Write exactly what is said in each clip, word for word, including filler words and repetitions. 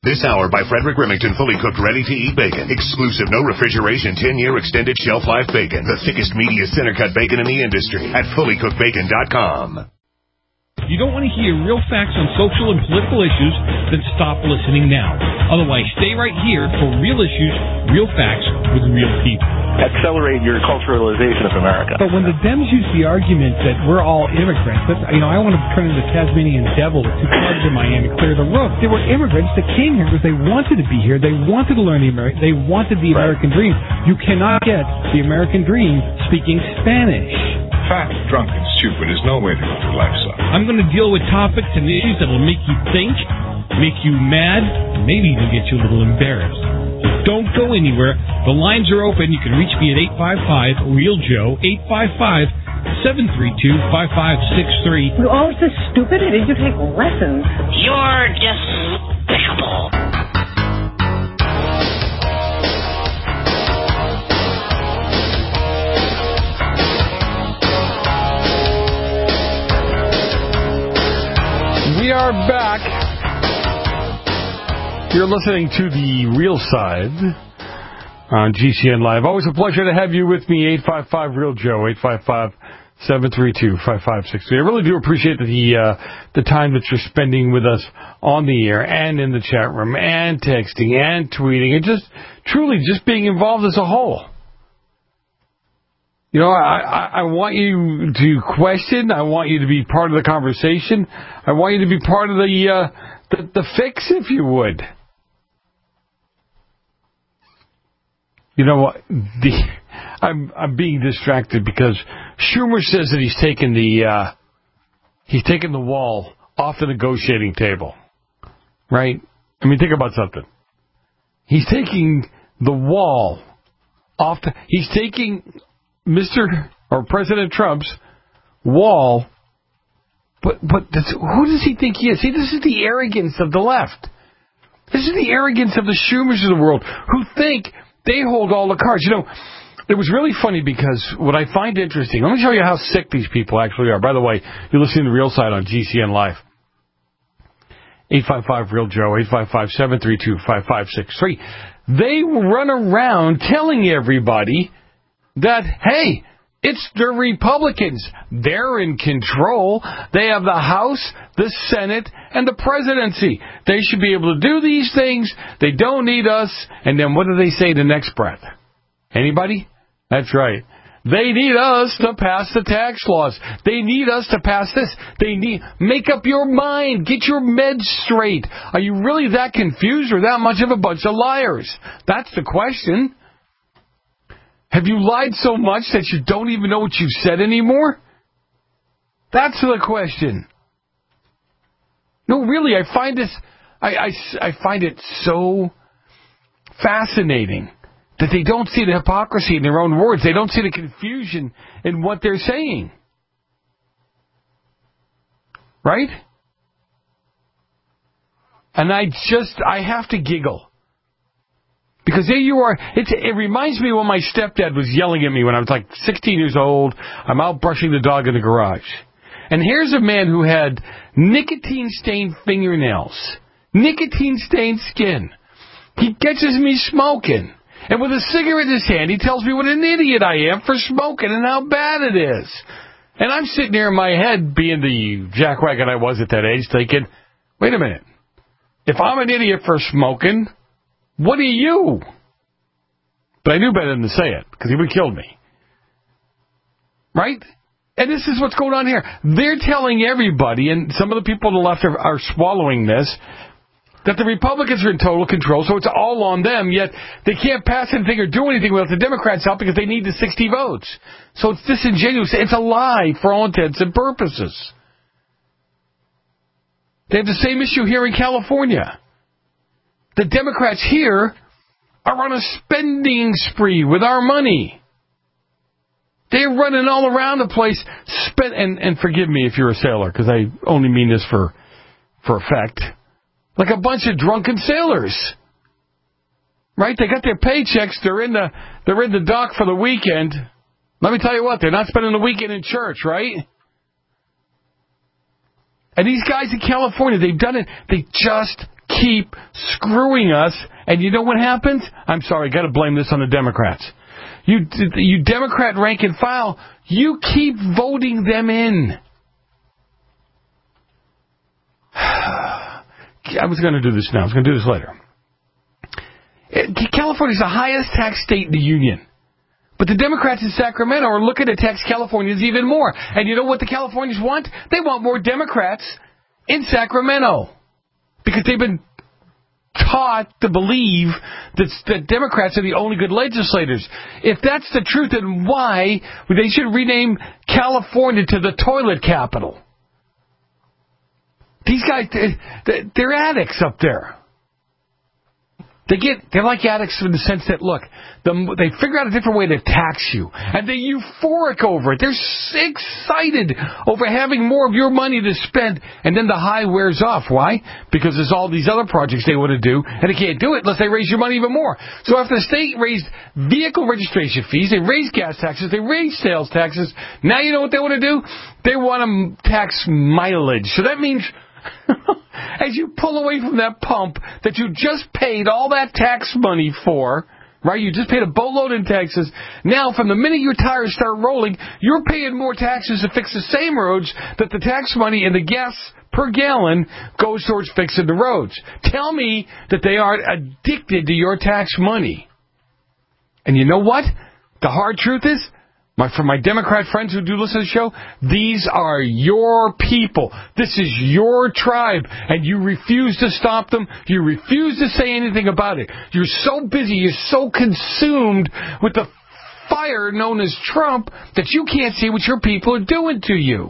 This hour by Frederick Remington, fully cooked, ready-to-eat bacon. Exclusive, no refrigeration, ten-year extended shelf life bacon. The thickest, meatiest, center-cut bacon in the industry at fully cooked bacon dot com. If you don't want to hear real facts on social and political issues, then stop listening now. Otherwise, stay right here for real issues, real facts with real people. Accelerate your culturalization of America. But when the Dems use the argument that we're all immigrants, that's, you know, I want to turn into the Tasmanian devil with two clubs in my hand and clear the roof. They were immigrants that came here because they wanted to be here. They wanted to learn the American. They wanted the American dream. You cannot get the American dream speaking Spanish. Fat, drunk, and stupid is no way to go through life, son. I'm going to deal with topics and issues that will make you think, make you mad, and maybe even get you a little embarrassed. So don't go anywhere. The lines are open. You can reach me at eight five five, real Joe, eight five five, seven three two, five five six three. You're always this stupid, or did you take lessons? You're despicable. We are back. You're listening to The Real Side on G C N Live. Always a pleasure to have you with me, eight five five, real Joe, eight five five, seven three two, five five six three. I really do appreciate the, uh, the time that you're spending with us on the air and in the chat room and texting and tweeting and just truly just being involved as a whole. You know, I, I, I want you to question. I want you to be part of the conversation. I want you to be part of the uh, the, the fix, if you would. You know what? The, I'm I'm being distracted because Schumer says that he's taken the uh, he's taken the wall off the negotiating table, right? I mean, think about something. He's taking the wall off the. He's taking Mister or President Trump's wall, but but this, who does he think he is? See, this is the arrogance of the left. This is the arrogance of the Schumers of the world who think they hold all the cards. You know, it was really funny because what I find interesting, let me show you how sick these people actually are. By the way, you're listening to The Real Side on G C N Live. eight five five, real Joe, eight five five, seven three two, five five six three. They run around telling everybody that, hey, it's the Republicans. They're in control. They have the House, the Senate, and the presidency. They should be able to do these things. They don't need us. And then what do they say the next breath? Anybody? That's right. They need us to pass the tax laws. They need us to pass this. They need, make up your mind. Get your meds straight. Are you really that confused or that much of a bunch of liars? That's the question. Have you lied so much that you don't even know what you said anymore? That's the question. No, really, I find this, I, I, I find it so fascinating that they don't see the hypocrisy in their own words. They don't see the confusion in what they're saying. Right? And I just, I have to giggle. Because there you are. It's, it reminds me when my stepdad was yelling at me when I was like sixteen years old. I'm out brushing the dog in the garage. And here's a man who had nicotine-stained fingernails, nicotine-stained skin. He catches me smoking. And with a cigarette in his hand, he tells me what an idiot I am for smoking and how bad it is. And I'm sitting there in my head, being the jackwagon I was at that age, thinking, wait a minute. If I'm an idiot for smoking, what are you? But I knew better than to say it, because he would have killed me. Right? And this is what's going on here. They're telling everybody, and some of the people on the left are, are swallowing this, that the Republicans are in total control, so it's all on them, yet they can't pass anything or do anything without the Democrats' help because they need the sixty votes. So it's disingenuous. It's a lie for all intents and purposes. They have the same issue here in California. The Democrats here are on a spending spree with our money. They're running all around the place. Spend, and, and forgive me if you're a sailor, because I only mean this for, for effect. Like a bunch of drunken sailors. Right? They got their paychecks. They're in the, they're in the dock for the weekend. Let me tell you what, they're not spending the weekend in church, right? And these guys in California, they've done it. They just keep screwing us, and you know what happens? I'm sorry, got to blame this on the Democrats. You, you Democrat rank and file, you keep voting them in. I was going to do this now. I was going to do this later. California is the highest tax state in the union. But the Democrats in Sacramento are looking to tax Californians even more. And you know what the Californians want? They want more Democrats in Sacramento. Because they've been taught to believe that, that Democrats are the only good legislators. If that's the truth, then why they should rename California to the toilet capital? These guys, they're addicts up there. They get, they're like addicts in the sense that, look, the, they figure out a different way to tax you, and they're euphoric over it. They're excited over having more of your money to spend, and then the high wears off. Why? Because there's all these other projects they want to do, and they can't do it unless they raise your money even more. So after the state raised vehicle registration fees, they raised gas taxes, they raised sales taxes, now you know what they want to do? They want to tax mileage. So that means as you pull away from that pump that you just paid all that tax money for, right? You just paid a boatload in taxes. Now, from the minute your tires start rolling, you're paying more taxes to fix the same roads that the tax money and the gas per gallon goes towards fixing the roads. Tell me that they aren't addicted to your tax money. And you know what? The hard truth is, My, for my Democrat friends who do listen to the show, these are your people. This is your tribe, and you refuse to stop them. You refuse to say anything about it. You're so busy, you're so consumed with the fire known as Trump that you can't see what your people are doing to you.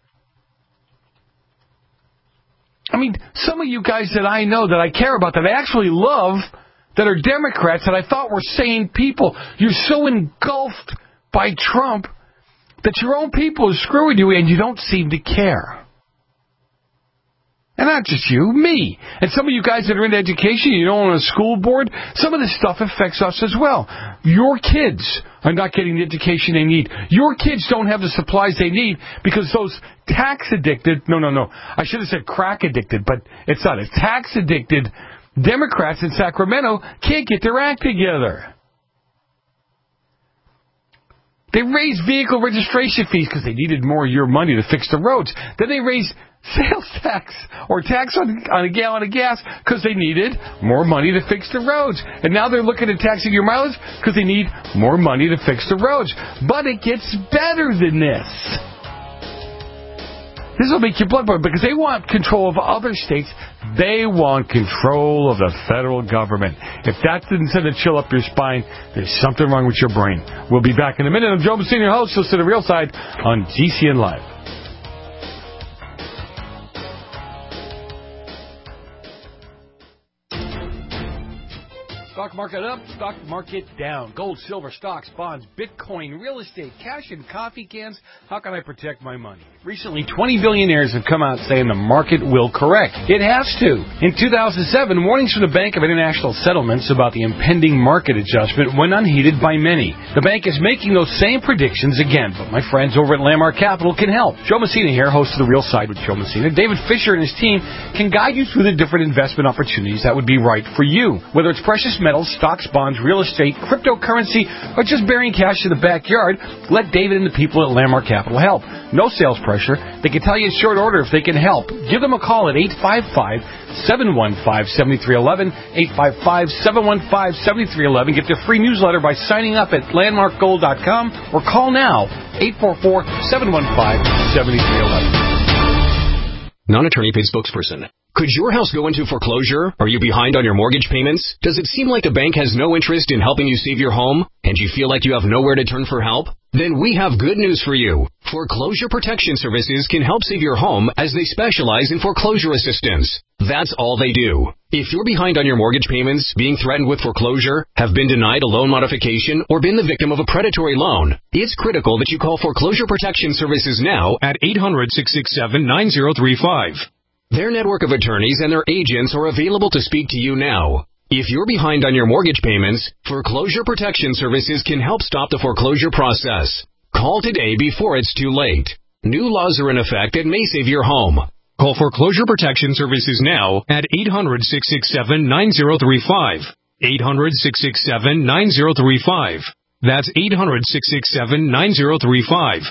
I mean, some of you guys that I know, that I care about, that I actually love, that are Democrats, that I thought were sane people, you're so engulfed by Trump that your own people are screwing you and you don't seem to care. And not just you, me. And some of you guys that are in education, you know, on a school board, some of this stuff affects us as well. Your kids are not getting the education they need. Your kids don't have the supplies they need because those tax-addicted, no, no, no, I should have said crack-addicted, but it's not. It's tax-addicted Democrats in Sacramento can't get their act together. They raised vehicle registration fees because they needed more of your money to fix the roads. Then they raised sales tax or tax on, on a gallon of gas because they needed more money to fix the roads. And now they're looking at taxing your mileage because they need more money to fix the roads. But it gets better than this. This will make your blood boil because they want control of other states. They want control of the federal government. If that didn't send a chill up your spine, there's something wrong with your brain. We'll be back in a minute. I'm Joe Messina, your host. Listen to The Real Side on G C N Live. Stock market up, stock market down. Gold, silver, stocks, bonds, Bitcoin, real estate, cash, and coffee cans. How can I protect my money? Recently, twenty billionaires have come out saying the market will correct. It has to. In two thousand seven, warnings from the Bank of International Settlements about the impending market adjustment went unheeded by many. The bank is making those same predictions again, but my friends over at Landmark Capital can help. Joe Messina here, host of The Real Side with Joe Messina. David Fisher and his team can guide you through the different investment opportunities that would be right for you. Whether it's precious metals, stocks, bonds, real estate, cryptocurrency, or just burying cash in the backyard, let David and the people at Landmark Capital help. No sales pressure. They can tell you in short order if they can help. Give them a call at eight five five, seven one five, seven three one one, eight five five, seven one five, seven three one one. Get their free newsletter by signing up at landmark gold dot com or call now, eight four four, seven one five, seven three one one. Non-attorney paid spokesperson. Could your house go into foreclosure? Are you behind on your mortgage payments? Does it seem like the bank has no interest in helping you save your home? And you feel like you have nowhere to turn for help? Then we have good news for you. Foreclosure Protection Services can help save your home as they specialize in foreclosure assistance. That's all they do. If you're behind on your mortgage payments, being threatened with foreclosure, have been denied a loan modification, or been the victim of a predatory loan, it's critical that you call Foreclosure Protection Services now at eight hundred, six six seven, nine zero three five. Their network of attorneys and their agents are available to speak to you now. If you're behind on your mortgage payments, Foreclosure Protection Services can help stop the foreclosure process. Call today before it's too late. New laws are in effect that may save your home. Call Foreclosure Protection Services now at eight hundred, six six seven, nine zero three five. eight hundred, six six seven, nine zero three five. That's eight hundred, six six seven, nine zero three five.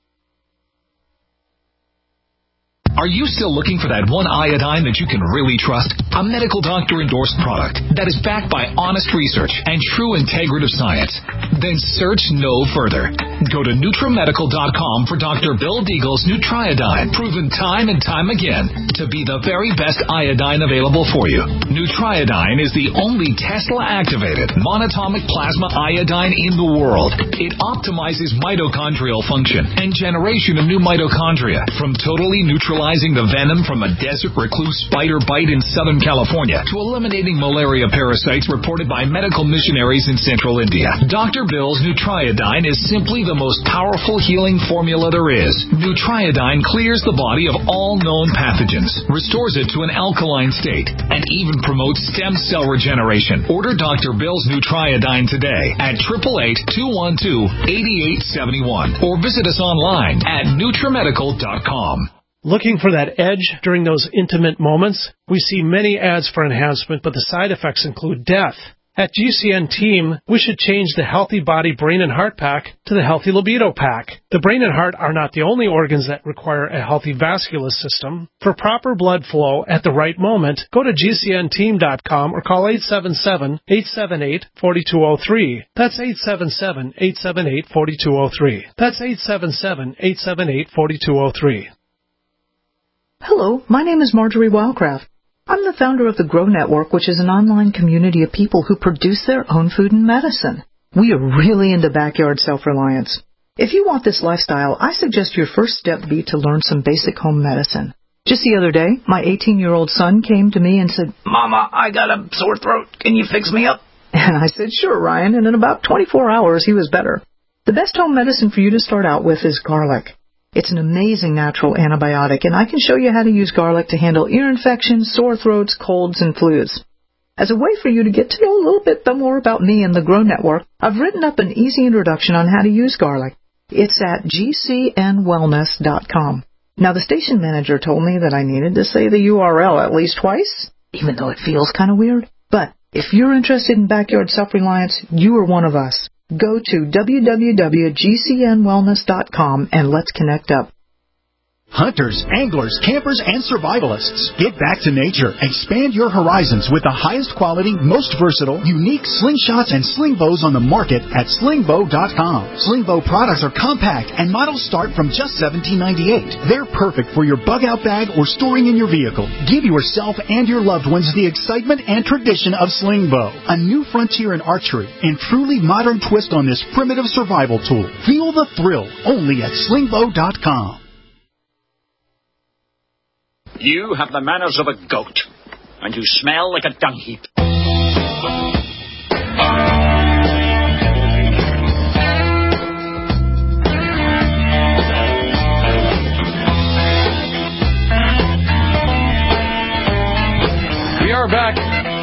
Are you still looking for that one iodine that you can really trust? A medical doctor-endorsed product that is backed by honest research and true integrative science? Then search no further. Go to Nutramedical dot com for Doctor Bill Deagle's Nutriodine, proven time and time again to be the very best iodine available for you. Nutriodine is the only Tesla-activated monatomic plasma iodine in the world. It optimizes mitochondrial function and generation of new mitochondria from totally neutralizing the venom from a desert recluse spider bite in Southern California to eliminating malaria parasites reported by medical missionaries in central India. Doctor Bill's Nutriodine is simply the most powerful healing formula there is. Nutriodine clears the body of all known pathogens, restores it to an alkaline state, and even promotes stem cell regeneration. Order Doctor Bill's Nutriodine today at eight eight eight, two one two, eight eight seven one or visit us online at Nutramedical dot com. Looking for that edge during those intimate moments? We see many ads for enhancement, but the side effects include death. At G C N Team, we should change the Healthy Body Brain and Heart Pack to the Healthy Libido Pack. The brain and heart are not the only organs that require a healthy vascular system. For proper blood flow at the right moment, go to G C N team dot com or call eight seven seven, eight seven eight, four two zero three. That's eight seven seven, eight seven eight, four two zero three. That's eight seven seven, eight seven eight, four two zero three. Hello, my name is Marjorie Wildcraft. I'm the founder of the Grow Network, which is an online community of people who produce their own food and medicine. We are really into backyard self-reliance. If you want this lifestyle, I suggest your first step be to learn some basic home medicine. Just the other day, my eighteen-year-old son came to me and said, "Mama, I got a sore throat. Can you fix me up?" And I said, "Sure, Ryan," and in about twenty-four hours, he was better. The best home medicine for you to start out with is garlic. It's an amazing natural antibiotic, and I can show you how to use garlic to handle ear infections, sore throats, colds, and flus. As a way for you to get to know a little bit more about me and the Grow Network, I've written up an easy introduction on how to use garlic. It's at G C N wellness dot com. Now, the station manager told me that I needed to say the U R L at least twice, even though it feels kind of weird. But if you're interested in backyard self-reliance, you are one of us. Go to w w w dot G C N wellness dot com and let's connect up. Hunters, anglers, campers, and survivalists, get back to nature. Expand your horizons with the highest quality, most versatile, unique slingshots and sling bows on the market at sling bow dot com. Sling bow products are compact and models start from just seventeen ninety-eight. They're perfect for your bug-out bag or storing in your vehicle. Give yourself and your loved ones the excitement and tradition of sling bow, a new frontier in archery and truly modern twist on this primitive survival tool. Feel the thrill only at sling bow dot com. You have the manners of a goat, and you smell like a dung heap. We are back.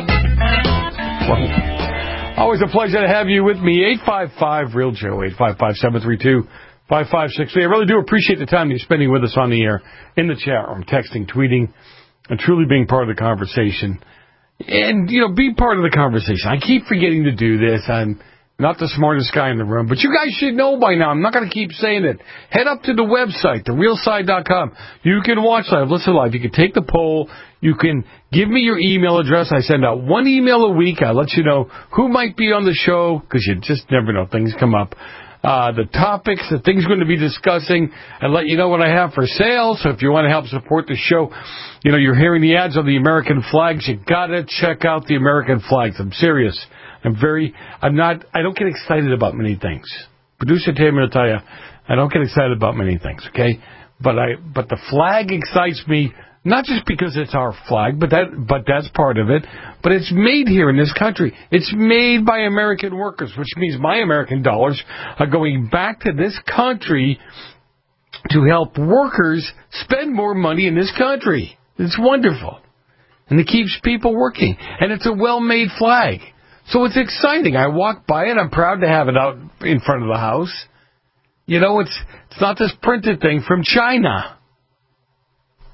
Well, always a pleasure to have you with me. eight five five, real Joe, eight five five, seven three two, five five six three. I really do appreciate the time you're spending with us on the air, in the chat room, texting, tweeting, and truly being part of the conversation. And, you know, be part of the conversation. I keep forgetting to do this. I'm not the smartest guy in the room, but you guys should know by now. I'm not going to keep saying it. Head up to the website, the real side dot com. You can watch live, listen live. You can take the poll. You can give me your email address. I send out one email a week. I let you know who might be on the show, because you just never know. Things come up. Uh, the topics, the things we're going to be discussing, and let you know what I have for sale. So if you want to help support the show, you know, you're hearing the ads on the American flags. You got to check out the American flags. I'm serious. I'm very, I'm not, I don't get excited about many things. Producer Tamer will tell you, I don't get excited about many things, okay? But I, but the flag excites me, not just because it's our flag, but that, but that's part of it. But it's made here in this country. It's made by American workers, which means my American dollars are going back to this country to help workers spend more money in this country. It's wonderful. And it keeps people working. And it's a well-made flag. So it's exciting. I walk by it. I'm proud to have it out in front of the house. You know, it's it's not this printed thing from China.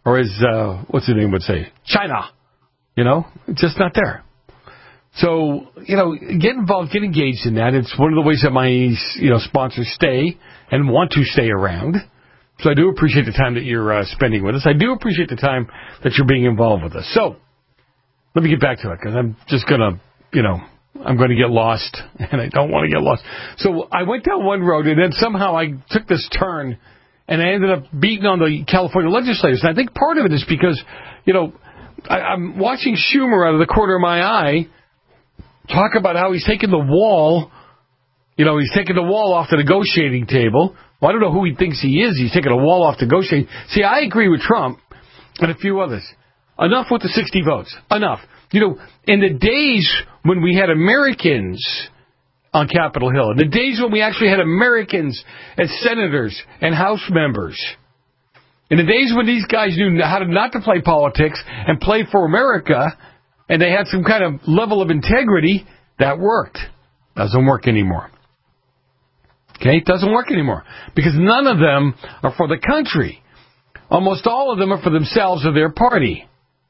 or as, uh, what's his name would say, China. You know, it's just not there. So, you know, get involved, get engaged in that. It's one of the ways that my, you know, sponsors stay and want to stay around. So I do appreciate the time that you're uh, spending with us. I do appreciate the time that you're being involved with us. So, let me get back to it, because I'm just going to, you know, I'm going to get lost, and I don't want to get lost. So I went down one road, and then somehow I took this turn, and I ended up beating on the California legislators. And I think part of it is because, you know, I, I'm watching Schumer out of the corner of my eye talk about how he's taking the wall, you know, he's taking the wall off the negotiating table. Well, I don't know who he thinks he is. He's taking a wall off negotiating. See, I agree with Trump and a few others. Enough with the sixty votes. Enough. You know, in the days when we had Americans on Capitol Hill, in the days when we actually had Americans as senators and House members, in the days when these guys knew how to not to play politics and play for America, and they had some kind of level of integrity, that worked. Doesn't work anymore. Okay? It doesn't work anymore. Because none of them are for the country. Almost all of them are for themselves or their party.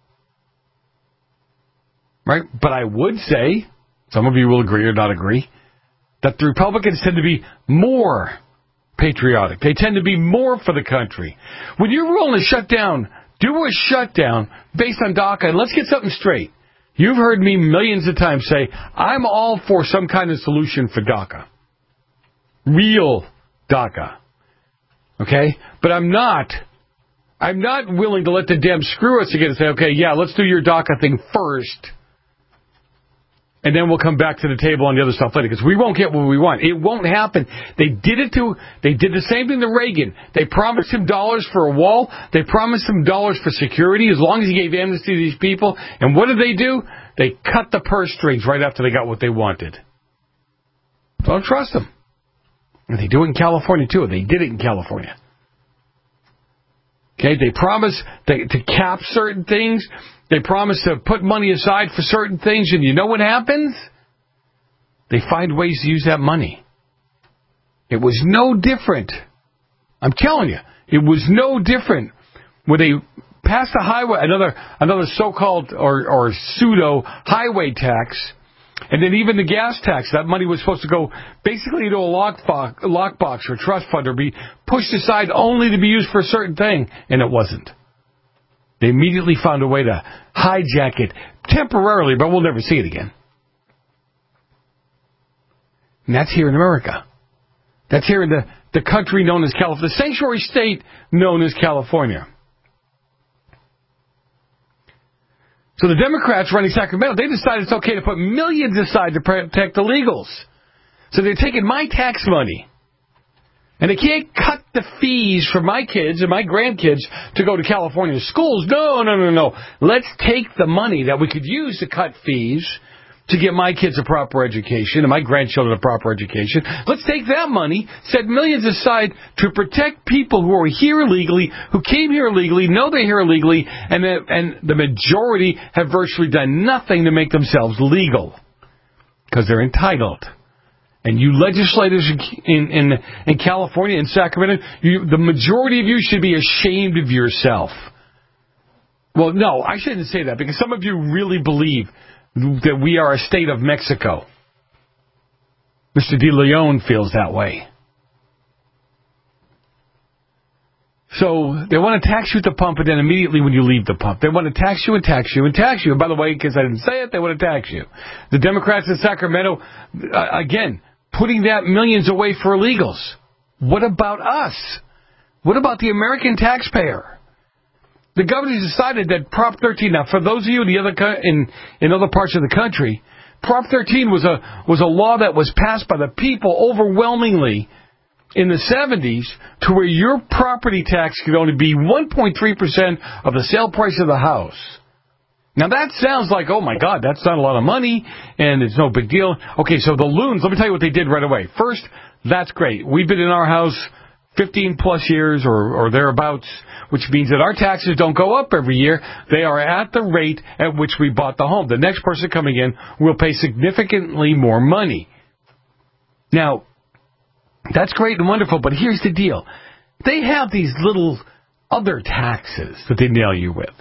Right? But I would say, some of you will agree or not agree, that the Republicans tend to be more patriotic. They tend to be more for the country. When you're willing to shut down, do a shutdown based on DACA, and let's get something straight. You've heard me millions of times say, I'm all for some kind of solution for DACA. Real DACA. Okay? But I'm not, I'm not willing to let the Dems screw us again and say, okay, yeah, let's do your DACA thing first, and then we'll come back to the table on the other stuff later, because we won't get what we want. It won't happen. They did it to, they did the same thing to Reagan. They promised him dollars for a wall. They promised him dollars for security as long as he gave amnesty to these people. And what did they do? They cut the purse strings right after they got what they wanted. Don't trust them. And they do it in California, too. They did it in California. Okay, they promise they, to cap certain things. They promise to put money aside for certain things, and you know what happens? They find ways to use that money. It was no different. I'm telling you, it was no different when they passed a highway, another another so-called or, or pseudo highway tax, and then even the gas tax. That money was supposed to go basically into a lockbox, lockbox or trust fund or be pushed aside only to be used for a certain thing, and it wasn't. They immediately found a way to hijack it temporarily, but we'll never see it again. And that's here in America. That's here in the, the country known as California, the sanctuary state known as California. So the Democrats running Sacramento, they decided it's okay to put millions aside to protect illegals. So they're taking my tax money. And they can't cut the fees for my kids and my grandkids to go to California schools. No, no, no, no. Let's take the money that we could use to cut fees to get my kids a proper education and my grandchildren a proper education. Let's take that money, set millions aside to protect people who are here illegally, who came here illegally, know they're here illegally, and the, and the majority have virtually done nothing to make themselves legal because they're entitled. And you legislators in in, in California, in Sacramento, you, the majority of you should be ashamed of yourself. Well, no, I shouldn't say that, because some of you really believe that we are a state of Mexico. Mister De Leon feels that way. So they want to tax you at the pump, and then immediately when you leave the pump, they want to tax you and tax you and tax you. And by the way, because I didn't say it, they want to tax you. The Democrats in Sacramento, uh, again, putting that millions away for illegals. What about us? What about the American taxpayer? The governor decided that Prop thirteen, now for those of you in the other co- in, in other parts of the country, Prop thirteen was a was a law that was passed by the people overwhelmingly in the seventies to where your property tax could only be one point three percent of the sale price of the house. Now that sounds like, oh my God, that's not a lot of money, and it's no big deal. Okay, so the loons, let me tell you what they did right away. First, that's great. We've been in our house fifteen plus years or, or thereabouts, which means that our taxes don't go up every year. They are at the rate at which we bought the home. The next person coming in will pay significantly more money. Now, that's great and wonderful, but here's the deal. They have these little other taxes that they nail you with.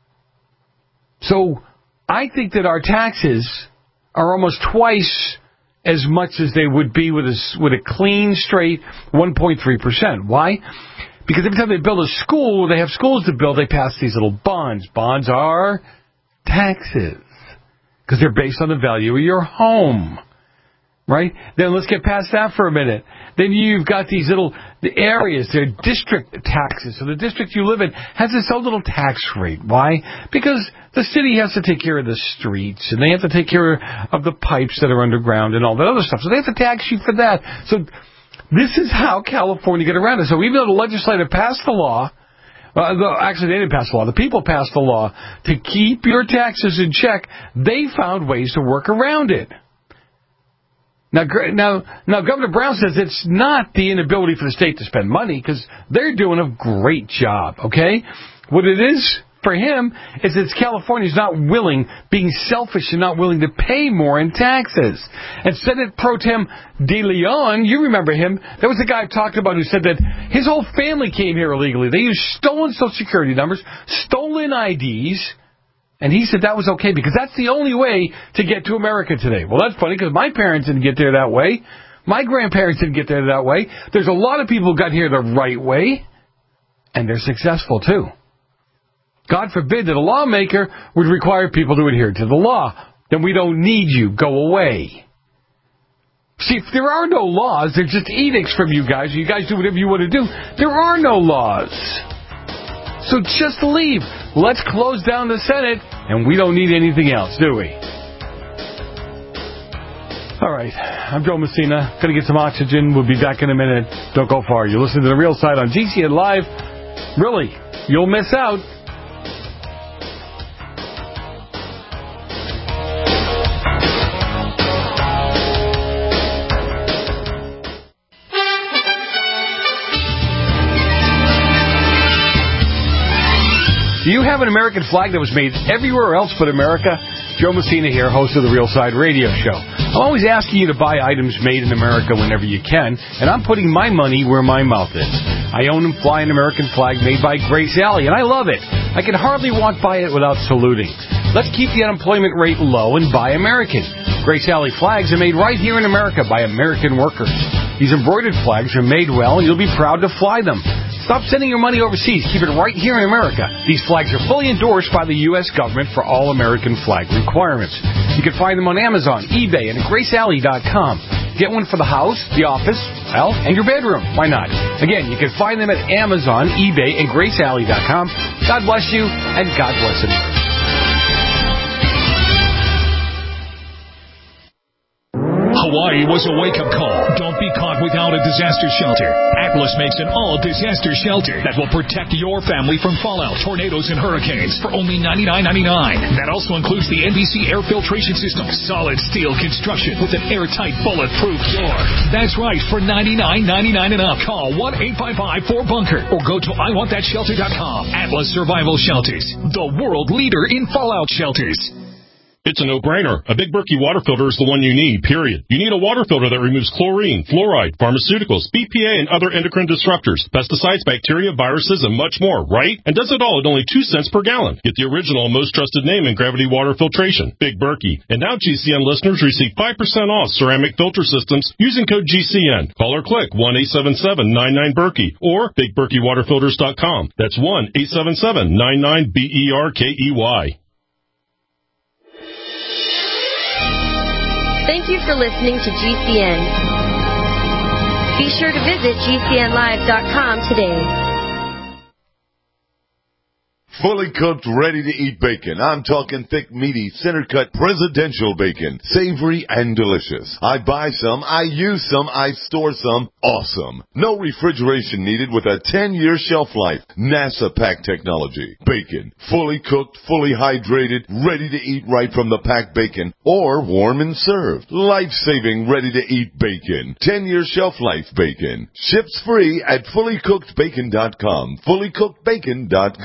So I think that our taxes are almost twice as much as they would be with a, with a clean, straight one point three percent. Why? Because every time they build a school, they have schools to build, they pass these little bonds. Bonds are taxes because they're based on the value of your home. Right? Then let's get past that for a minute. Then you've got these little the areas, they're district taxes. So the district you live in has its own little tax rate. Why? Because the city has to take care of the streets, and they have to take care of the pipes that are underground and all that other stuff. So they have to tax you for that. So this is how California get around it. So even though the legislature passed the law, uh, the, actually they didn't pass the law, the people passed the law to keep your taxes in check, they found ways to work around it. Now, now, now, Governor Brown says it's not the inability for the state to spend money because they're doing a great job, okay? What it is for him is that California's not willing, being selfish and not willing to pay more in taxes. And Senate Pro Tem De Leon, you remember him, there was a guy I talked about who said that his whole family came here illegally. They used stolen Social Security numbers, stolen I Ds, and he said that was okay because that's the only way to get to America today. Well, that's funny because my parents didn't get there that way. My grandparents didn't get there that way. There's a lot of people who got here the right way, and they're successful too. God forbid that a lawmaker would require people to adhere to the law. Then we don't need you. Go away. See, if there are no laws, they're just edicts from you guys. You guys do whatever you want to do. There are no laws. So just leave. Let's close down the Senate, and we don't need anything else, do we? All right. I'm Joe Messina. Going to get some oxygen. We'll be back in a minute. Don't go far. You're listening to The Real Side on G C N Live. Really, you'll miss out. Do you have an American flag that was made everywhere else but America? Joe Messina here, host of the Real Side Radio Show. I'm always asking you to buy items made in America whenever you can, and I'm putting my money where my mouth is. I own and fly an American flag made by Grace Alley, and I love it. I can hardly walk by it without saluting. Let's keep the unemployment rate low and buy American. Grace Alley flags are made right here in America by American workers. These embroidered flags are made well, and you'll be proud to fly them. Stop sending your money overseas. Keep it right here in America. These flags are fully endorsed by the U S government for all American flag requirements. You can find them on Amazon, eBay, and at grace alley dot com. Get one for the house, the office, well, and your bedroom. Why not? Again, you can find them at Amazon, eBay, and grace alley dot com. God bless you, and God bless America. Hawaii was a wake-up call. Don't be caught without a disaster shelter. Atlas makes an all-disaster shelter that will protect your family from fallout, tornadoes, and hurricanes for only ninety-nine ninety-nine. That also includes the N B C air filtration system, solid steel construction with an airtight, bulletproof door. That's right, for ninety-nine ninety-nine and up, call one eight five five four bunker or go to I want that shelter dot com. Atlas Survival Shelters, the world leader in fallout shelters. It's a no-brainer. A Big Berkey water filter is the one you need, period. You need a water filter that removes chlorine, fluoride, pharmaceuticals, B P A, and other endocrine disruptors, pesticides, bacteria, viruses, and much more, right? And does it all at only two cents per gallon. Get the original, most trusted name in gravity water filtration, Big Berkey. And now G C N listeners receive five percent off ceramic filter systems using code G C N. Call or click one eight seven seven nine nine Berkey or big berkey water filters dot com. That's one eight seven seven nine nine B E R K E Y. Thank you for listening to G C N. Be sure to visit G C N live dot com today. Fully cooked, ready-to-eat bacon. I'm talking thick, meaty, center-cut presidential bacon. Savory and delicious. I buy some, I use some, I store some. Awesome. No refrigeration needed with a ten-year shelf life. NASA pack technology. Bacon. Fully cooked, fully hydrated, ready to eat right from the packed bacon or warm and served. Life-saving, ready-to-eat bacon. ten-year shelf life bacon. Ships free at fully cooked bacon dot com. fully cooked bacon dot com.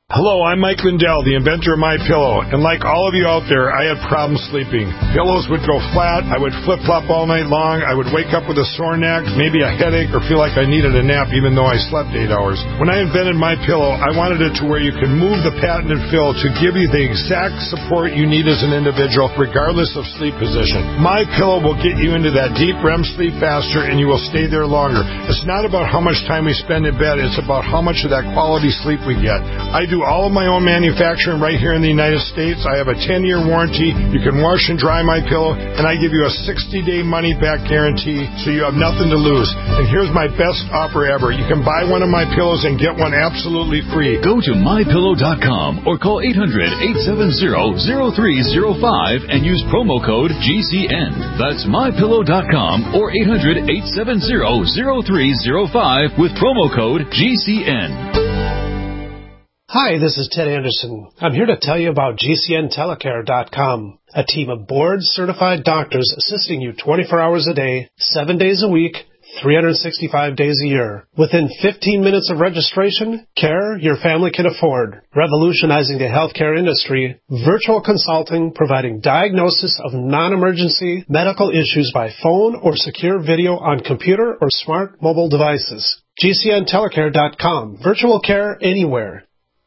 Hello, I'm Mike Lindell, the inventor of MyPillow, and like all of you out there, I had problems sleeping. Pillows would go flat, I would flip-flop all night long, I would wake up with a sore neck, maybe a headache, or feel like I needed a nap even though I slept eight hours. When I invented MyPillow, I wanted it to where you can move the patented fill to give you the exact support you need as an individual, regardless of sleep position. MyPillow will get you into that deep R E M sleep faster, and you will stay there longer. It's not about how much time we spend in bed, it's about how much of that quality sleep we get. I do all of my own manufacturing right here in the United States. I have a ten-year warranty. You can wash and dry MyPillow, and I give you a sixty-day money-back guarantee, so you have nothing to lose. And here's my best offer ever. You can buy one of my pillows and get one absolutely free. Go to my pillow dot com or call eight hundred, eight seven zero, zero three zero five and use promo code G C N. That's my pillow dot com or eight hundred, eight seven zero, zero three zero five with promo code G C N. Hi, this is Ted Anderson. I'm here to tell you about G C N telecare dot com, a team of board-certified doctors assisting you twenty-four hours a day, seven days a week, three hundred sixty-five days a year. Within fifteen minutes of registration, care your family can afford. Revolutionizing the healthcare industry, virtual consulting providing diagnosis of non-emergency medical issues by phone or secure video on computer or smart mobile devices. G C N telecare dot com. Virtual care anywhere.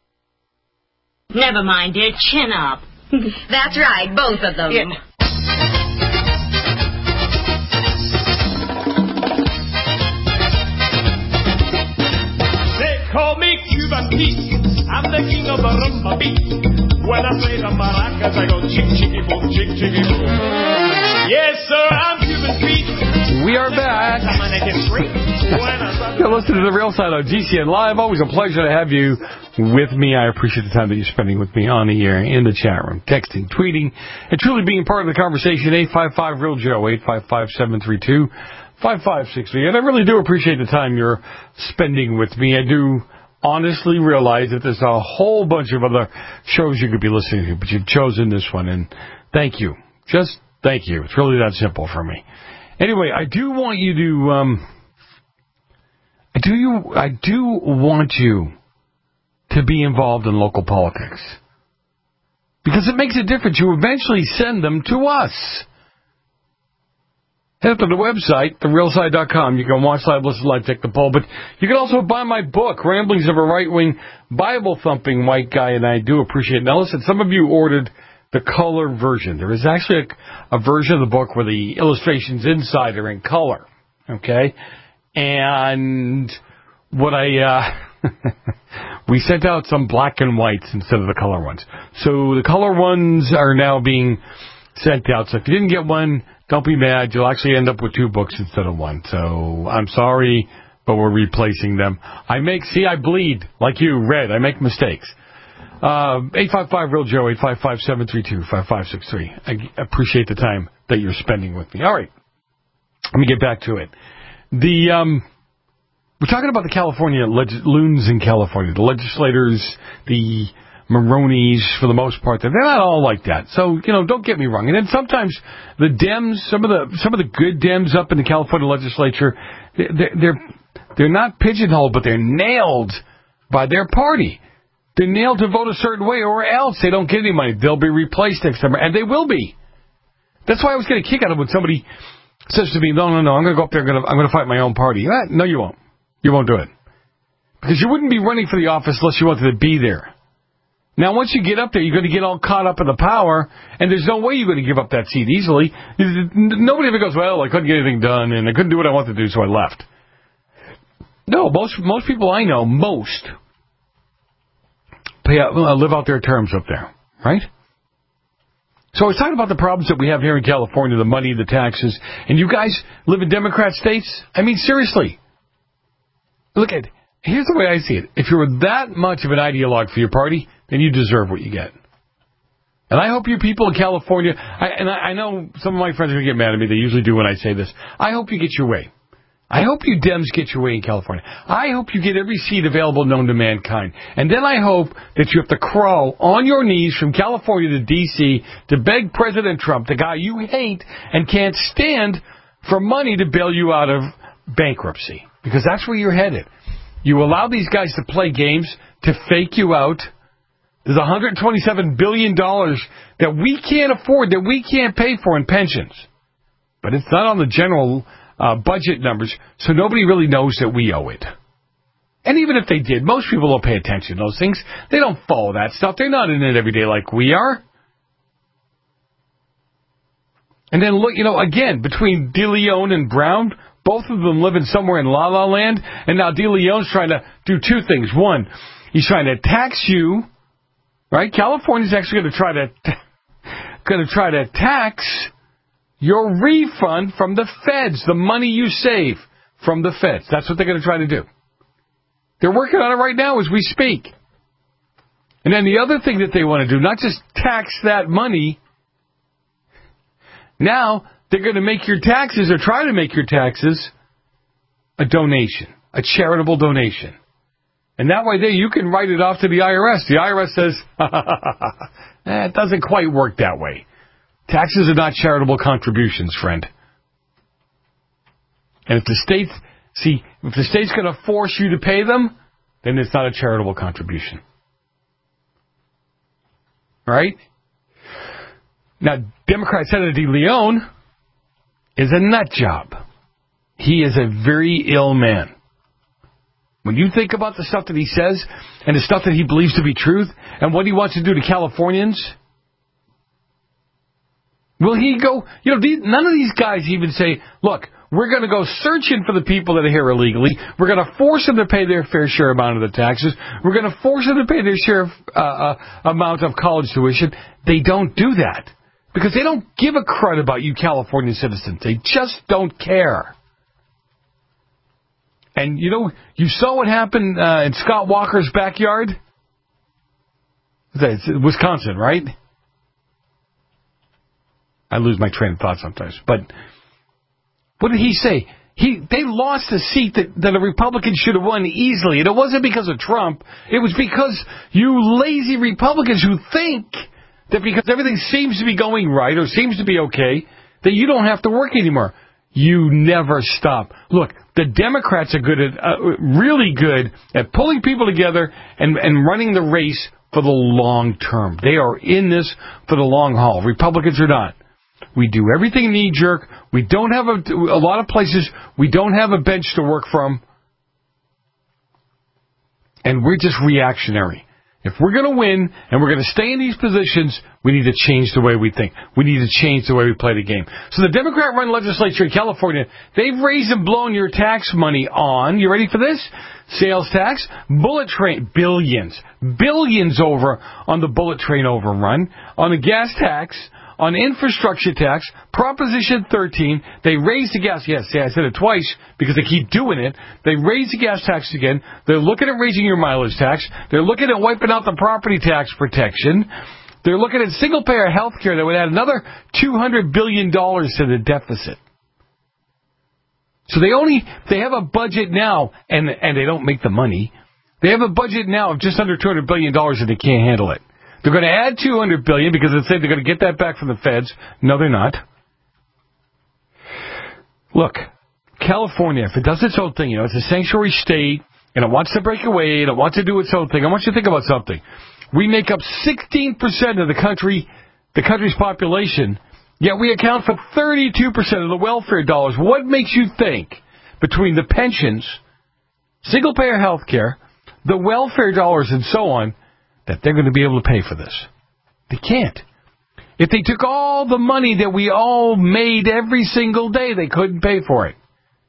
Never mind, dear. Chin up. That's right, both of them. Yeah. They call me Cuban Pete. I'm the king of the rumba beat. When I play the maracas, I go chick, chicky, boom, chick, chicky, boom. Yes, sir, I'm Cuban Pete. We are back. You're listening to The Real Side on G C N Live. Always a pleasure to have you with me. I appreciate the time that you're spending with me on the air, in the chat room, texting, tweeting, and truly being part of the conversation. eight five five, real Joe, eight five five, seven three two, five five six three. And I really do appreciate the time you're spending with me. I do honestly realize that there's a whole bunch of other shows you could be listening to, but you've chosen this one, and thank you. Just thank you. It's really that simple for me. Anyway, I do want you to, um, I do you, I do want you to be involved in local politics. Because it makes a difference. You eventually send them to us. Head up to the website, the real side dot com. You can watch live, listen live, take the poll. But you can also buy my book, Ramblings of a Right-Wing Bible-Thumping White Guy, and I do appreciate it. Now listen, some of you ordered the color version. There is actually a, a version of the book where the illustrations inside are in color. Okay? And what I, uh, we sent out some black and whites instead of the color ones. So the color ones are now being sent out. So if you didn't get one, don't be mad. You'll actually end up with two books instead of one. So I'm sorry, but we're replacing them. I make, see, I bleed like you, red. I make mistakes. Uh, eight five five, real Joe, eight five five, seven three two, five five six three. I appreciate the time that you're spending with me. All right. Let me get back to it. The, um, we're talking about the California, leg- loons in California, the legislators, the Maronis, for the most part. They're not all like that. So, you know, don't get me wrong. And then sometimes the Dems, some of the, some of the good Dems up in the California legislature, they're, they're, they're not pigeonholed, but they're nailed by their party. They're nailed to vote a certain way, or else they don't get any money. They'll be replaced next summer, and they will be. That's why I was getting a kick out of it when somebody says to me, no, no, no, I'm going to go up there, I'm going to, I'm going to fight my own party. No, you won't. You won't do it. Because you wouldn't be running for the office unless you wanted to be there. Now, once you get up there, you're going to get all caught up in the power, and there's no way you're going to give up that seat easily. Nobody ever goes, well, I couldn't get anything done, and I couldn't do what I wanted to do, so I left. No, most most people I know, most, pay out, uh, live out their terms up there, right? So I was talking about the problems that we have here in California, the money, the taxes, and you guys live in Democrat states? I mean, seriously. Look at, here's the way I see it. If you're that much of an ideologue for your party, then you deserve what you get. And I hope you people in California, I, and I, I know some of my friends are going to get mad at me. They usually do when I say this. I hope you get your way. I hope you Dems get your way in California. I hope you get every seat available known to mankind. And then I hope that you have to crawl on your knees from California to D C to beg President Trump, the guy you hate and can't stand, for money to bail you out of bankruptcy. Because that's where you're headed. You allow these guys to play games, to fake you out, There's one hundred twenty-seven billion dollars that we can't afford, that we can't pay for in pensions. But it's not on the general uh, budget numbers, so nobody really knows that we owe it. And even if they did, most people don't pay attention to those things. They don't follow that stuff. They're not in it every day like we are. And then look, you know, again, between DeLeon and Brown, both of them living somewhere in La La Land, and now DeLeon's trying to do two things. One, he's trying to tax you, right? California's actually going to try to going to try to tax your refund from the feds, the money you save from the feds. That's what they're going to try to do. They're working on it right now as we speak. And then the other thing that they want to do, not just tax that money, now they're going to make your taxes, or try to make your taxes, a donation, a charitable donation. And that way there you can write it off to the I R S. The I R S says, eh, it doesn't quite work that way. Taxes are not charitable contributions, friend. And if the state, see, if the state's going to force you to pay them, then it's not a charitable contribution. Right? Now, Democrat Senator DeLeon is a nut job. He is a very ill man. When you think about the stuff that he says and the stuff that he believes to be truth and what he wants to do to Californians, will he go, you know, these, none of these guys even say, look, we're going to go searching for the people that are here illegally. We're going to force them to pay their fair share amount of the taxes. We're going to force them to pay their share uh, uh, amount of college tuition. They don't do that because they don't give a crud about you California citizens. They just don't care. And, you know, you saw what happened uh, in Scott Walker's backyard? It's Wisconsin, right? I lose my train of thought sometimes. But what did he say? He They lost a seat that, that a Republican should have won easily. And it wasn't because of Trump. It was because you lazy Republicans who think that because everything seems to be going right or seems to be okay, that you don't have to work anymore. You never stop. Look, the Democrats are good at, uh, really good at pulling people together and, and running the race for the long term. They are in this for the long haul. Republicans are not. We do everything knee-jerk. We don't have a, a lot of places, we don't have a bench to work from. And we're just reactionary. If we're going to win and we're going to stay in these positions, we need to change the way we think. We need to change the way we play the game. So the Democrat-run legislature in California, they've raised and blown your tax money on, you ready for this? Sales tax, bullet train, billions, billions over on the bullet train overrun, on the gas tax, on infrastructure tax, Proposition thirteen, they raised the gas, yes, yeah, I said it twice because they keep doing it. They raised the gas tax again. They're looking at raising your mileage tax. They're looking at wiping out the property tax protection. They're looking at single-payer health care that would add another two hundred billion dollars to the deficit. So they only, they have a budget now, and and they don't make the money. They have a budget now of just under two hundred billion dollars and they can't handle it. They're going to add two hundred billion dollars because they say they're going to get that back from the feds. No, they're not. Look, California, if it does its own thing, you know, it's a sanctuary state, and it wants to break away, and it wants to do its own thing. I want you to think about something. We make up sixteen percent of the country, the country's population, yet we account for thirty-two percent of the welfare dollars. What makes you think between the pensions, single-payer health care, the welfare dollars, and so on, that they're going to be able to pay for this? They can't. If they took all the money that we all made every single day, they couldn't pay for it.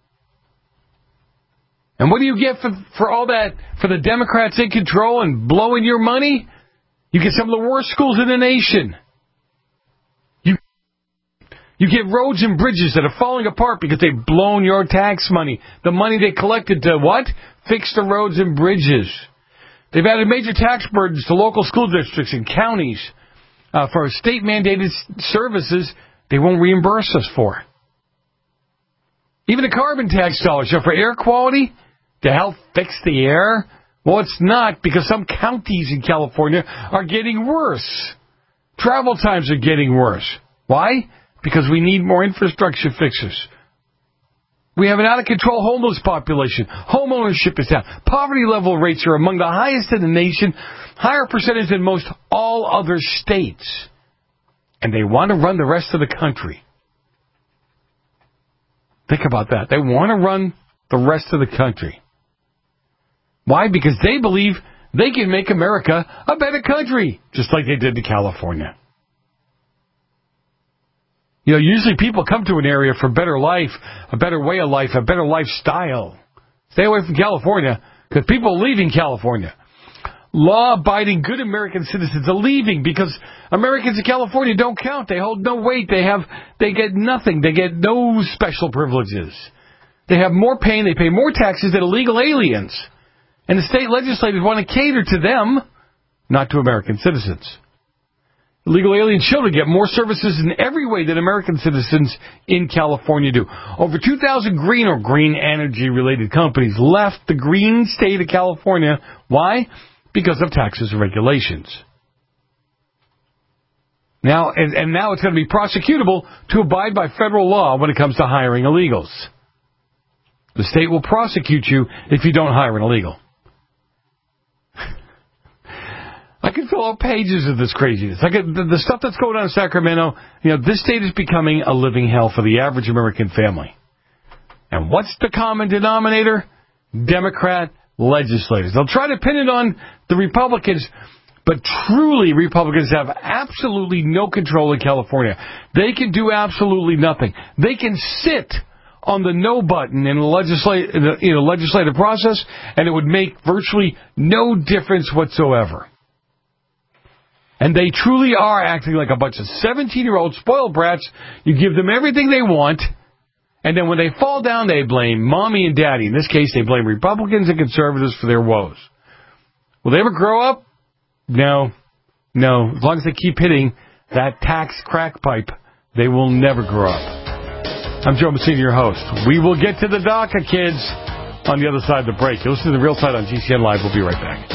And what do you get for, for all that, for the Democrats in control and blowing your money? You get some of the worst schools in the nation. You, you get roads and bridges that are falling apart because they've blown your tax money. The money they collected to what? Fix the roads and bridges. They've added major tax burdens to local school districts and counties uh, for state-mandated services they won't reimburse us for. Even the carbon tax dollars are for air quality to help fix the air. Well, it's not, because some counties in California are getting worse. Travel times are getting worse. Why? Because we need more infrastructure fixes. We have an out-of-control homeless population. Home ownership is down. Poverty level rates are among the highest in the nation, higher percentage than most all other states. And they want to run the rest of the country. Think about that. They want to run the rest of the country. Why? Because they believe they can make America a better country, just like they did to California. You know, usually people come to an area for a better life, a better way of life, a better lifestyle. Stay away from California, because people are leaving California. Law-abiding, good American citizens are leaving because Americans in California don't count. They hold no weight. They have, they get nothing. They get no special privileges. They have more pain. They pay more taxes than illegal aliens. And the state legislators want to cater to them, not to American citizens. Illegal alien children get more services in every way than American citizens in California do. Over two thousand green or green energy-related companies left the green state of California. Why? Because of taxes and regulations. Now, and, and now it's going to be prosecutable to abide by federal law when it comes to hiring illegals. The state will prosecute you if you don't hire an illegal. I could fill out pages of this craziness. I could, the, the stuff that's going on in Sacramento, you know, this state is becoming a living hell for the average American family. And what's the common denominator? Democrat legislators. They'll try to pin it on the Republicans, but truly Republicans have absolutely no control in California. They can do absolutely nothing. They can sit on the no button in the legislative, you know, legislative process, and it would make virtually no difference whatsoever. And they truly are acting like a bunch of seventeen-year-old spoiled brats. You give them everything they want, and then when they fall down, they blame mommy and daddy. In this case, they blame Republicans and conservatives for their woes. Will they ever grow up? No. No. As long as they keep hitting that tax crack pipe, they will never grow up. I'm Joe Messina, your host. We will get to the DACA kids on the other side of the break. You'll listen to The Real Side on G C N Live. We'll be right back.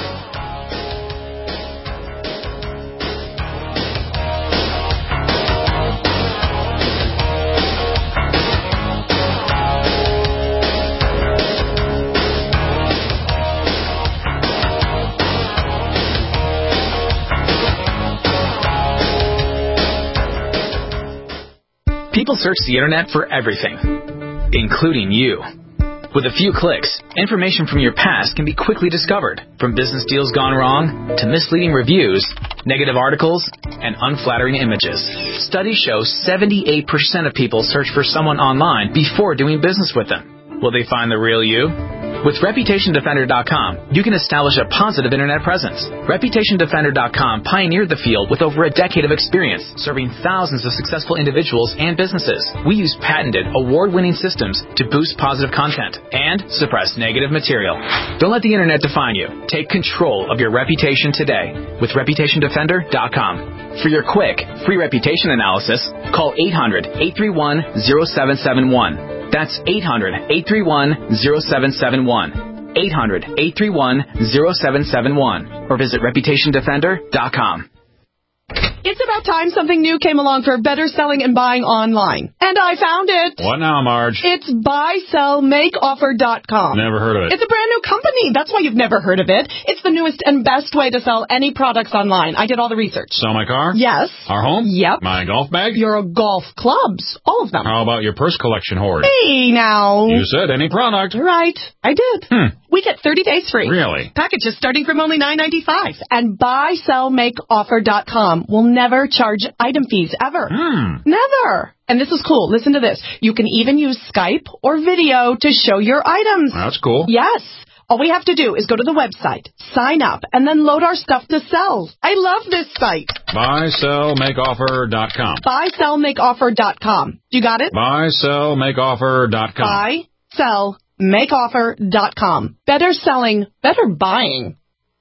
People search the internet for everything, including you. With a few clicks, information from your past can be quickly discovered, from business deals gone wrong to misleading reviews, negative articles, and unflattering images. Studies show seventy-eight percent of people search for someone online before doing business with them. Will they find the real you? With Reputation Defender dot com, you can establish a positive internet presence. Reputation Defender dot com pioneered the field with over a decade of experience, serving thousands of successful individuals and businesses. We use patented, award-winning systems to boost positive content and suppress negative material. Don't let the internet define you. Take control of your reputation today with Reputation Defender dot com. For your quick, free reputation analysis, call eight hundred, eight three one, zero seven seven one. That's eight hundred, eight three one, zero seven seven one. eight hundred, eight three one, zero seven seven one. Or visit Reputation Defender dot com. It's about time something new came along for better selling and buying online. And I found it. What now, Marge? It's buy sell make offer dot com. Never heard of it. It's a brand new company. That's why you've never heard of it. It's the newest and best way to sell any products online. I did all the research. Sell my car? Yes. Our home? Yep. My golf bag? Your golf clubs. All of them. How about your purse collection hoard? Hey, now. You said any product. Right. I did. Hmm. We get thirty days free. Really? Packages starting from only nine ninety-five. And buy sell make offer dot com will never charge item fees ever. Hmm. Never. And this is cool. Listen to this. You can even use Skype or video to show your items. That's cool. Yes. All we have to do is go to the website, sign up, and then load our stuff to sell. I love this site. buy sell make offer dot com. buy sell make offer dot com. You got it? buy sell make offer dot com. buy sell make offer dot com. Better selling, better buying.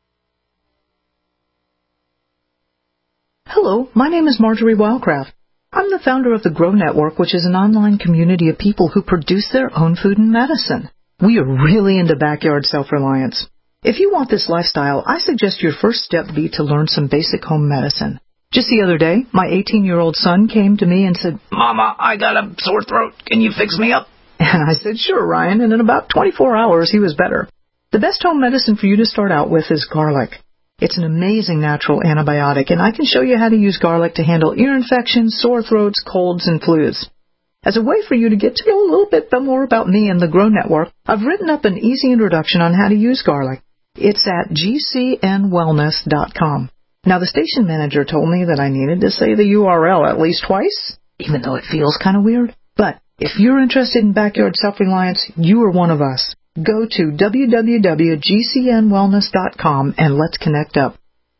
Hello, my name is Marjorie Wildcraft. I'm the founder of the Grow Network, which is an online community of people who produce their own food and medicine. We are really into backyard self-reliance. If you want this lifestyle, I suggest your first step be to learn some basic home medicine. Just the other day, my eighteen-year-old son came to me and said, "Mama, I got a sore throat. Can you fix me up?" And I said, sure, Ryan, and in about twenty-four hours, he was better. The best home medicine for you to start out with is garlic. It's an amazing natural antibiotic, and I can show you how to use garlic to handle ear infections, sore throats, colds, and flus. As a way for you to get to know a little bit more about me and the Grow Network, I've written up an easy introduction on how to use garlic. It's at G C N wellness dot com. Now, the station manager told me that I needed to say the U R L at least twice, even though it feels kind of weird. But if you're interested in backyard self-reliance, you are one of us. Go to w w w dot G C N wellness dot com and let's connect up.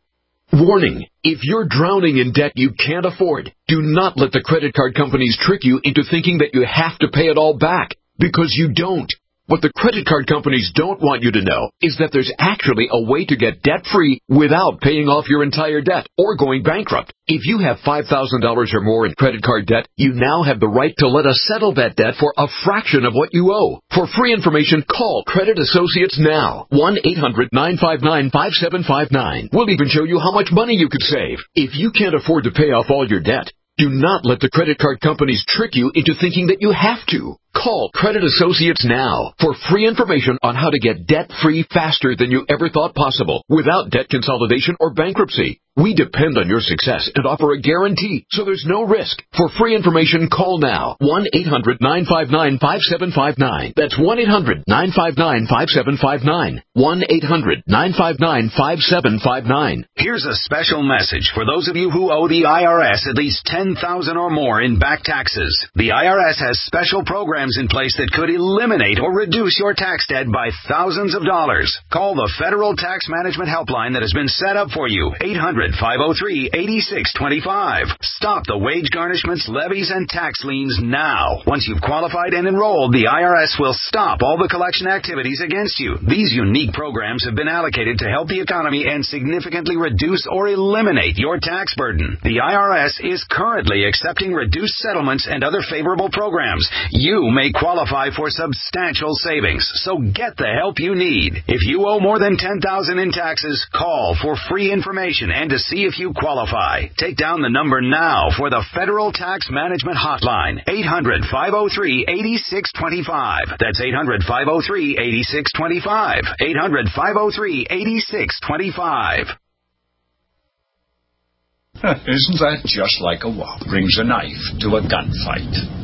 Warning, if you're drowning in debt you can't afford, do not let the credit card companies trick you into thinking that you have to pay it all back, because you don't. What the credit card companies don't want you to know is that there's actually a way to get debt-free without paying off your entire debt or going bankrupt. If you have five thousand dollars or more in credit card debt, you now have the right to let us settle that debt for a fraction of what you owe. For free information, call Credit Associates now. one eight hundred nine five nine five seven five nine. We'll even show you how much money you could save. If you can't afford to pay off all your debt, do not let the credit card companies trick you into thinking that you have to. Call Credit Associates now for free information on how to get debt-free faster than you ever thought possible without debt consolidation or bankruptcy. We depend on your success and offer a guarantee, so there's no risk. For free information, call now. one eight hundred nine five nine five seven five nine. That's one eight hundred nine five nine five seven five nine. one eight hundred nine five nine five seven five nine. Here's a special message for those of you who owe the I R S at least ten thousand dollars or more in back taxes. The I R S has special programs in place that could eliminate or reduce your tax debt by thousands of dollars. Call the Federal Tax Management Helpline that has been set up for you. eight hundred five oh three eight six two five. Stop the wage garnishments, levies, and tax liens now. Once you've qualified and enrolled, the I R S will stop all the collection activities against you. These unique programs have been allocated to help the economy and significantly reduce or eliminate your tax burden. The I R S is currently accepting reduced settlements and other favorable programs. You may qualify for substantial savings, so get the help you need. If you owe more than ten thousand dollars in taxes, call for free information and to see if you qualify. Take down the number now for the Federal Tax Management Hotline, eight hundred five oh three eight six two five. That's eight hundred five oh three eight six two five. eight hundred five oh three eight six two five. Isn't that just like a wop brings a knife to a gunfight?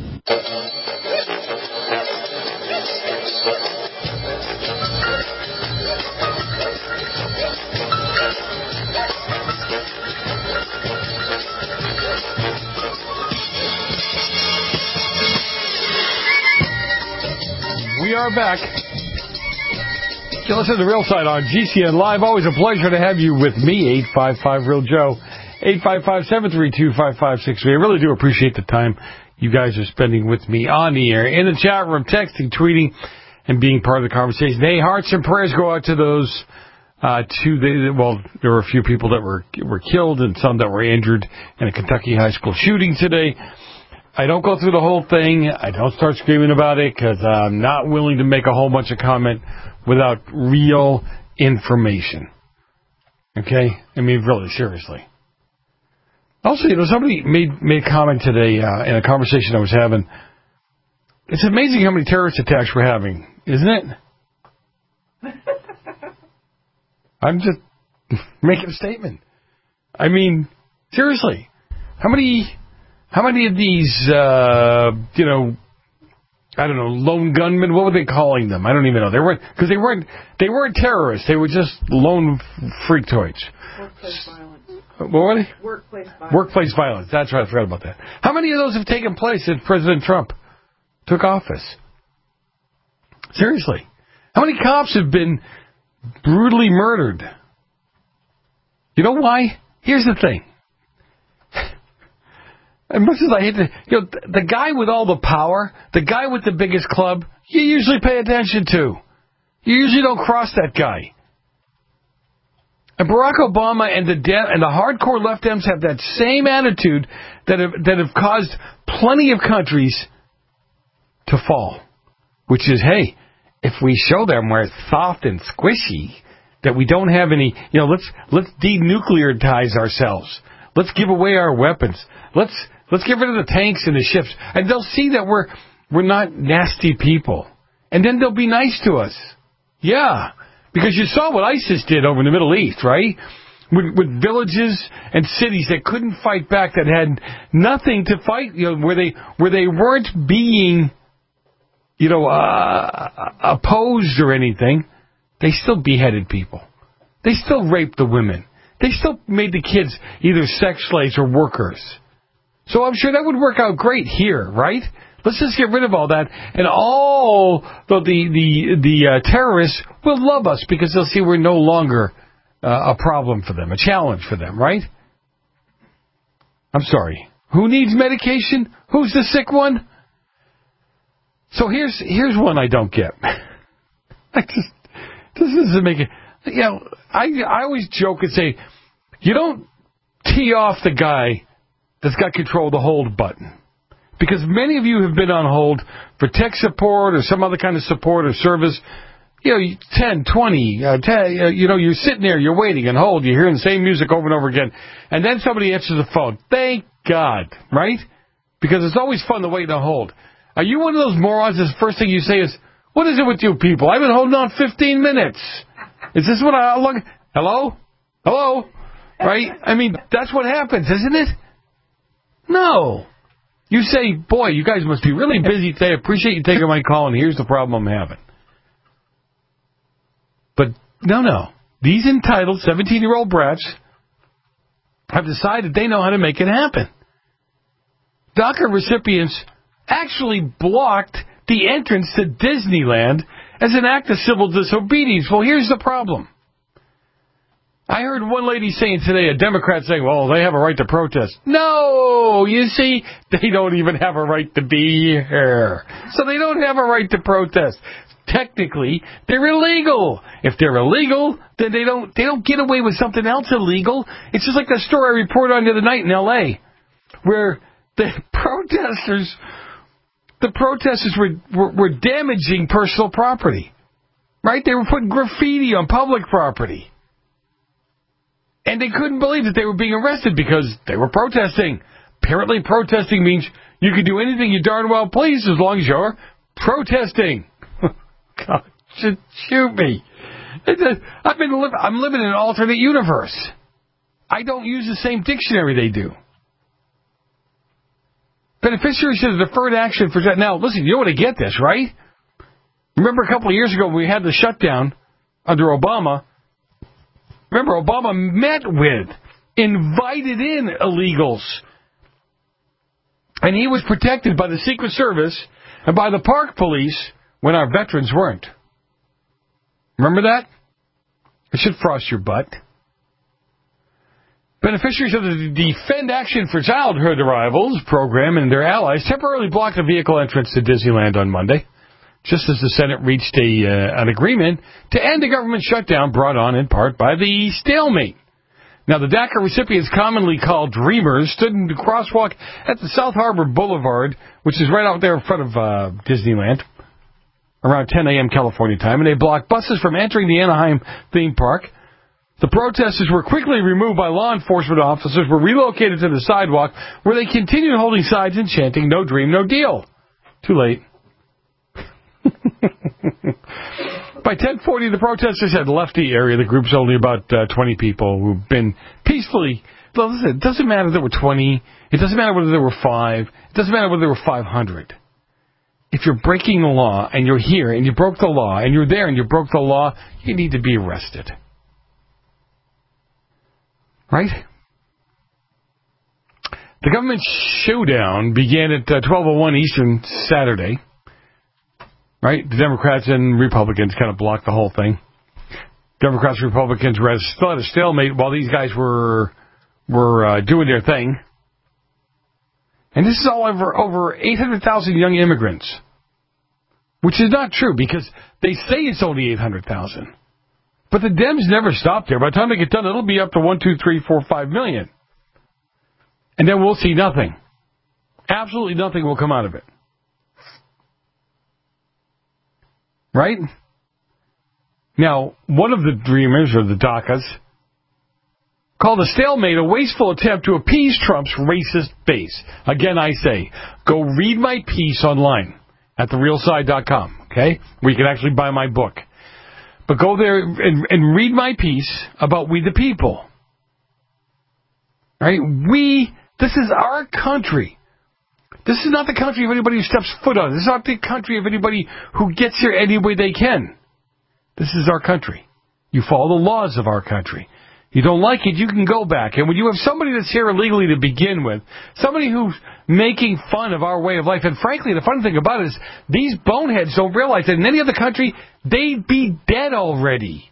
We are back. You listen to The Real Side on G C N Live. Always a pleasure to have you with me, eight five five Real Joe, eight five five, seven three two, five five six three. I really do appreciate the time you guys are spending with me on the air, in the chat room, texting, tweeting, and being part of the conversation. Hey, hearts and prayers go out to those, uh, to the, well, there were a few people that were, were killed and some that were injured in a Kentucky high school shooting today. I don't go through the whole thing. I don't start screaming about it because I'm not willing to make a whole bunch of comment without real information. Okay? I mean, really, seriously. Also, you know, somebody made made a comment today uh, in a conversation I was having. It's amazing how many terrorist attacks we're having, isn't it? I'm just making a statement. I mean, seriously, how many... How many of these, uh, you know, I don't know, lone gunmen, what were they calling them? I don't even know. They weren't, because they weren't, they weren't terrorists. They were just lone freaktoids. Workplace violence. What were they? Workplace violence. Workplace violence. That's right. I forgot about that. How many of those have taken place since President Trump took office? Seriously. How many cops have been brutally murdered? You know why? Here's the thing. As much as I hate to, you know, the guy with all the power, the guy with the biggest club, you usually pay attention to. You usually don't cross that guy. And Barack Obama and the de- and the hardcore left Dems have that same attitude that have, that have caused plenty of countries to fall. Which is, hey, if we show them we're soft and squishy, that we don't have any, you know, let's let's denuclearize ourselves. Let's give away our weapons. Let's Let's get rid of the tanks and the ships. And they'll see that we're We're not nasty people. And then they'll be nice to us. Yeah. Because you saw what ISIS did over in the Middle East, right? With, with villages and cities that couldn't fight back, that had nothing to fight, you know, where they where they weren't being, you know, uh, opposed or anything. They still beheaded people. They still raped the women. They still made the kids either sex slaves or workers. So I'm sure that would work out great here, right? Let's just get rid of all that, and all the the the, the uh, terrorists will love us because they'll see we're no longer uh, a problem for them, a challenge for them, right? I'm sorry. Who needs medication? Who's the sick one? So here's here's one I don't get. I just, this doesn't make it. You know, I I always joke and say, you don't tee off the guy that's got control of the hold button. Because many of you have been on hold for tech support or some other kind of support or service. You know, ten, twenty, uh, ten, uh, you know, you're sitting there, you're waiting and hold, you're hearing the same music over and over again. And then somebody answers the phone. Thank God, right? Because it's always fun to wait on hold. Are you one of those morons that the first thing you say is, what is it with you people? I've been holding on fifteen minutes. Is this what I look? Hello? Hello? Right? I mean, that's what happens, isn't it? No. You say, boy, you guys must be really busy today. I appreciate you taking my call, and here's the problem I'm having. But, no, no. These entitled seventeen-year-old brats have decided they know how to make it happen. DACA recipients actually blocked the entrance to Disneyland as an act of civil disobedience. Well, here's the problem. I heard one lady saying today, a Democrat saying, well, they have a right to protest. No, you see, they don't even have a right to be here. So they don't have a right to protest. Technically, they're illegal. If they're illegal, then they don't they don't get away with something else illegal. It's just like the story I reported on the other night in L A, where the protesters, the protesters were, were, were damaging personal property. Right? They were putting graffiti on public property. And they couldn't believe that they were being arrested because they were protesting. Apparently protesting means you can do anything you darn well please as long as you're protesting. God, shoot, shoot me. It's a, I've been li- I'm living in an alternate universe. I don't use the same dictionary they do. Beneficiaries of the deferred action for... Now, listen, you want to get this, right? Remember a couple of years ago when we had the shutdown under Obama... Remember, Obama met with, invited in illegals. And he was protected by the Secret Service and by the Park Police when our veterans weren't. Remember that? It should frost your butt. Beneficiaries of the Defend Action for Childhood Arrivals program and their allies temporarily blocked a vehicle entrance to Disneyland on Monday, just as the Senate reached a uh, an agreement to end a government shutdown brought on in part by the stalemate. Now, the DACA recipients, commonly called Dreamers, stood in the crosswalk at the South Harbor Boulevard, which is right out there in front of uh, Disneyland, around ten a.m. California time, and they blocked buses from entering the Anaheim theme park. The protesters were quickly removed by law enforcement officers, were relocated to the sidewalk, where they continued holding signs and chanting, "No dream, no deal." Too late. By ten forty, the protesters had left the area. The group's only about uh, twenty people who've been peacefully... Well, listen, it doesn't matter if there were twenty. It doesn't matter whether there were five. It doesn't matter whether there were five hundred. If you're breaking the law and you're here and you broke the law and you're there and you broke the law, you need to be arrested. Right? The government showdown began at uh, twelve oh one Eastern Saturday. Right? The Democrats and Republicans kind of blocked the whole thing. Democrats and Republicans were still at a stalemate while these guys were were uh, doing their thing. And this is all over over eight hundred thousand young immigrants, which is not true because they say it's only eight hundred thousand. But the Dems never stop there. By the time they get done, it'll be up to one, two, three, four, five million. And then we'll see nothing. Absolutely nothing will come out of it. Right? Now, one of the Dreamers, or the DACAs, called the stalemate a wasteful attempt to appease Trump's racist base. Again, I say, go read my piece online. at the real side dot com, okay, where you can actually buy my book. But go there and, and read my piece about We the People. Right? We, this is our country. This is not the country of anybody who steps foot on it. This is not the country of anybody who gets here any way they can. This is our country. You follow the laws of our country. You don't like it, you can go back. And when you have somebody that's here illegally to begin with, somebody who's making fun of our way of life, and frankly, the fun thing about it is these boneheads don't realize that in any other country, they'd be dead already.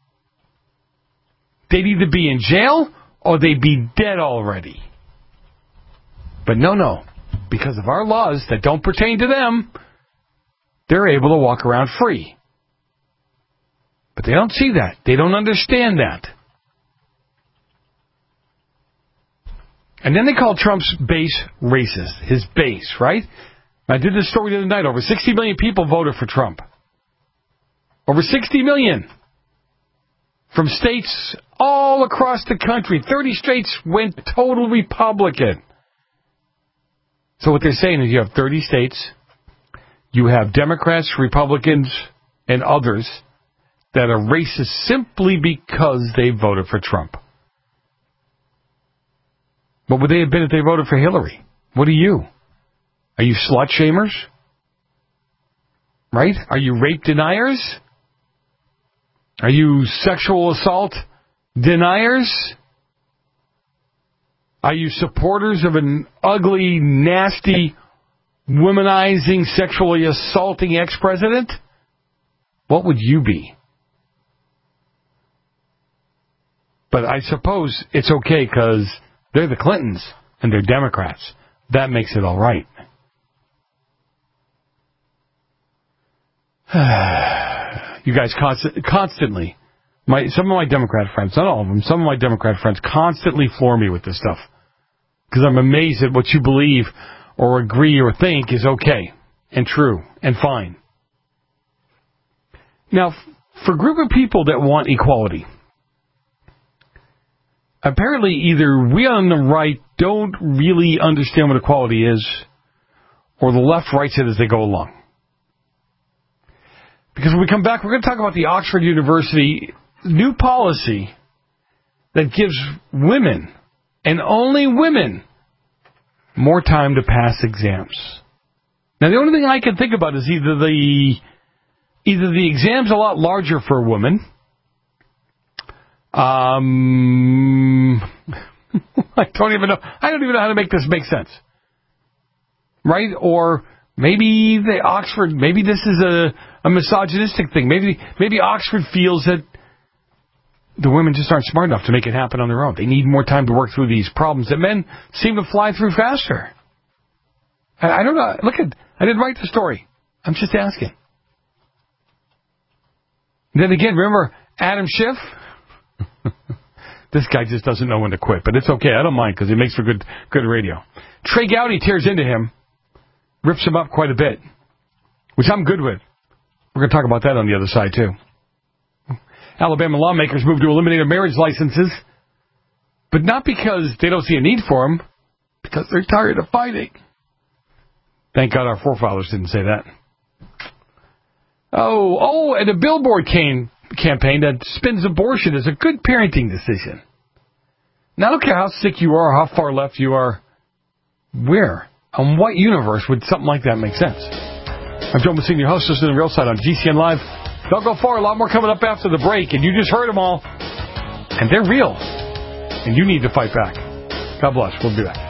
They'd either be in jail or they'd be dead already. But no, no. Because of our laws that don't pertain to them, they're able to walk around free. But they don't see that. They don't understand that. And then they call Trump's base racist. His base, right? I did this story the other night. Over sixty million people voted for Trump. Over sixty million. From states all across the country. thirty states went total Republican. So what they're saying is you have thirty states. You have Democrats, Republicans, and others that are racist simply because they voted for Trump. What would they have been if they voted for Hillary? What are you? Are you slut shamers? Right? Are you rape deniers? Are you sexual assault deniers? Are you supporters of an ugly, nasty, womanizing, sexually assaulting ex-president? What would you be? But I suppose it's okay because they're the Clintons, and they're Democrats. That makes it all right. You guys const- constantly, my some of my Democrat friends, not all of them, some of my Democrat friends constantly floor me with this stuff. Because I'm amazed at what you believe or agree or think is okay and true and fine. Now, for a group of people that want equality, apparently, either we on the right don't really understand what equality is, or the left writes it as they go along. Because when we come back, we're going to talk about the Oxford University new policy that gives women, and only women, more time to pass exams. Now, the only thing I can think about is either the either the exam's a lot larger for a woman. Um, I don't even know. I don't even know how to make this make sense, right? Or maybe the Oxford. Maybe this is a, a misogynistic thing. Maybe maybe Oxford feels that the women just aren't smart enough to make it happen on their own. They need more time to work through these problems that men seem to fly through faster. I, I don't know. Look at. I didn't write the story. I'm just asking. And then again, remember Adam Schiff? This guy just doesn't know when to quit, but it's okay. I don't mind because it makes for good good radio. Trey Gowdy tears into him, rips him up quite a bit, which I'm good with. We're going to talk about that on the other side, too. Alabama lawmakers move to eliminate marriage licenses, but not because they don't see a need for them, because they're tired of fighting. Thank God our forefathers didn't say that. Oh, oh, and a billboard came. campaign that spins abortion as a good parenting decision. Now, I don't care how sick you are, how far left you are, where, on what universe would something like that make sense? I'm Joe Messina, your host, listening to the Real Side on G C N Live. Don't go far, a lot more coming up after the break, and you just heard them all. And they're real. And you need to fight back. God bless. We'll be back.